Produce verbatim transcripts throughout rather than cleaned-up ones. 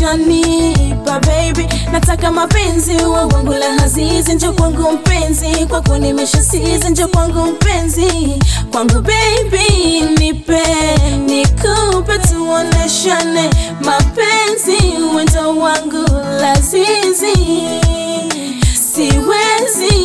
ushanipa baby. Nataka mapenzi wangu la hazizi, njoo kwangu mpenzi, kwako nimeshasizi, njoo kwangu mpenzi, kwangu baby nipe, nikupe tuoneshane mapenzi, wendo wangu lazizi, siwezi.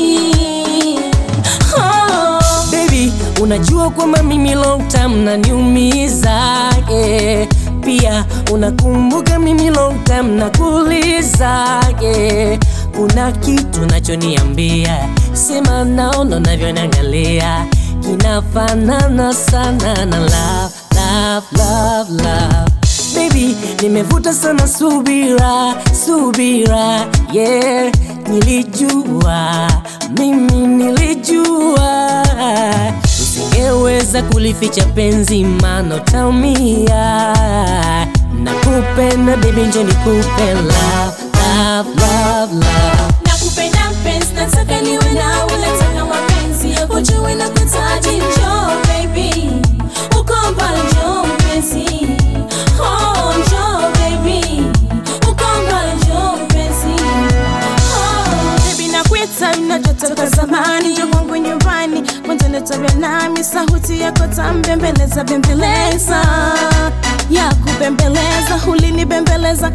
Oh. Baby, unajua kwamba mimi long time naniumiza, yeah. Pia unakumbuka mimi long time nakuuliza, yeah. Kuna kitu nachoniambia, sema naona unavyoniangalia, kinafanana sana na love, love, love, love. Baby, nimevuta sana subira, subira, yeah. Nilijua, mimi nilijua usingeweza kulificha penzi, maana utaumia. Nakupenda baby, njoo nikupe love, love, love, love. Nakupenda mpenzi, nataka niwe nawe, nataka mapenzi, ujue nakuhitaji, njoo baby, uko mbali njoo mpenzi. Oh, njoo baby, uko mbali njoo mpenzi. Oh, baby nakuita inajotoka zamani, njoo kwangu nyumbani, kwanza tabia nami, sauti yako tambembeleza, bembeleza ya kubembeleza, hulini bembeleza,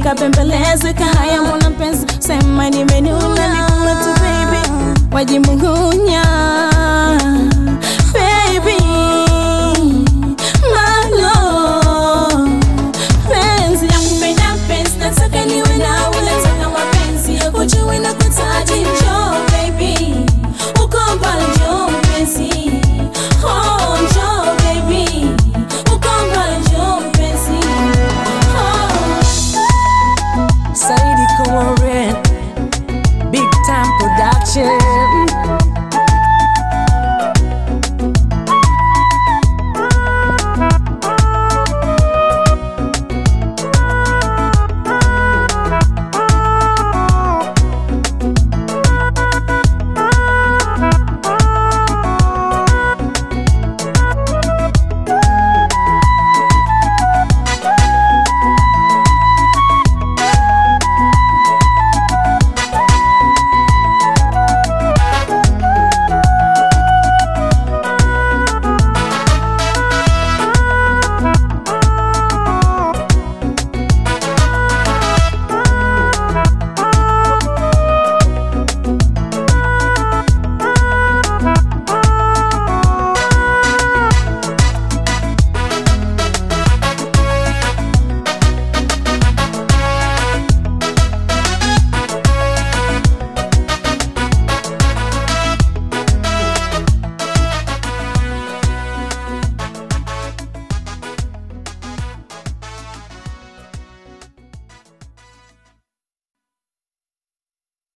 nikabembelezwe kahaya mwana mpenzi, sema nimenuna nikula tu baby, waji Mungu